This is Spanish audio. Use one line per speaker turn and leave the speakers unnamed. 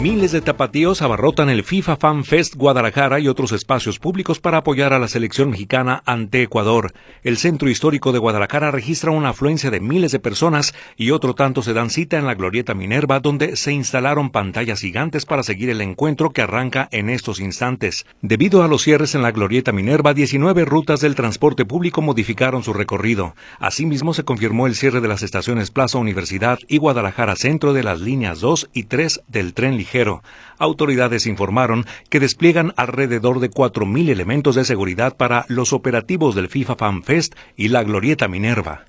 Miles de tapatíos abarrotan el FIFA Fan Fest Guadalajara y otros espacios públicos para apoyar a la selección mexicana ante Ecuador. El centro histórico de Guadalajara registra una afluencia de miles de personas y otro tanto se dan cita en la Glorieta Minerva, donde se instalaron pantallas gigantes para seguir el encuentro que arranca en estos instantes. Debido a los cierres en la Glorieta Minerva, 19 rutas del transporte público modificaron su recorrido. Asimismo, se confirmó el cierre de las estaciones Plaza Universidad y Guadalajara Centro de las líneas 2 y 3 del tren ligero. Autoridades informaron que despliegan alrededor de 4,000 elementos de seguridad para los operativos del FIFA Fan Fest y la Glorieta Minerva.